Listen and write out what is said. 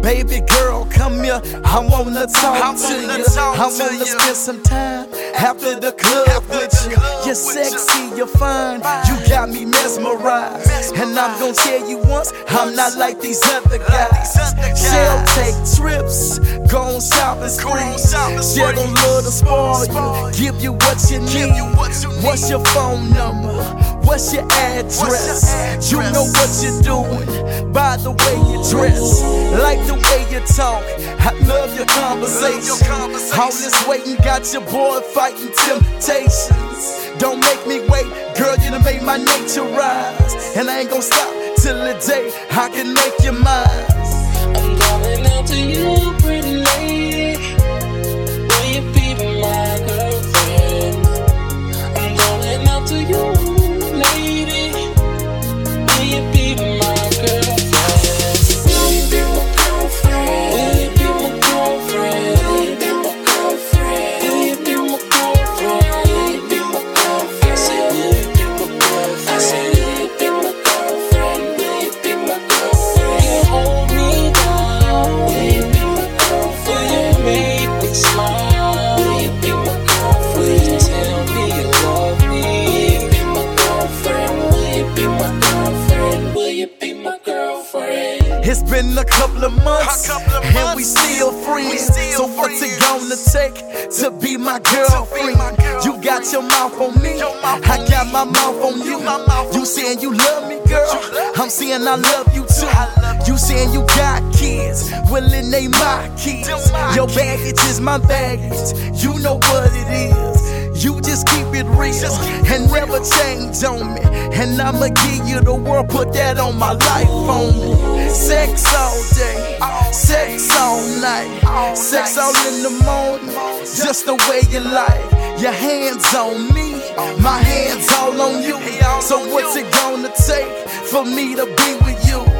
Baby girl, come here, I wanna talk to you. I wanna spend some time after the club with you. You're sexy, you're fine, you got me mesmerized. And I'm gonna tell you once, I'm not like these other guys. She'll take trips, go on shopping sprees. She gon' love to spoil you, give you what you need. What's your phone number? What's your address? You know what you're doing by the way you dress, like the way you talk. I love your conversation. All this waiting got your boy fighting temptations. Don't make me wait, girl, you done made my nature rise. And I ain't gon' stop till the day I can make you mine. I'm calling out to you, pretty lady. Will you be my girlfriend? I'm calling out to you, lady. Will you be my girlfriend? Will you be my girlfriend? Will you be my girlfriend? Will you be my girlfriend? Will you be my girlfriend? Will you be my girlfriend? I said, will you be my girlfriend? I said, will you be my girlfriend? Will you be my girlfriend? You hold me down. Will you be my girlfriend? Will you make me smile? Will you be my girlfriend? Will you tell me you love me? Will you be my girlfriend? Will you be my girlfriend? Will you be my girlfriend? It's been a couple of months, and we still friends. So what's it gonna take to be my girlfriend? You got your mouth on me, I got my mouth on you. You saying you love me, girl, I'm saying I love you too. You saying you got kids, well then they my kids. Your baggage is my baggage, you know what it is. You just keep it real and never change on me. And I'ma give you the world, put that on my life on me. Sex all day, sex all night, sex all in the morning, just the way you like. Your hands on me, my hands all on you. So what's it gonna take for me to be with you?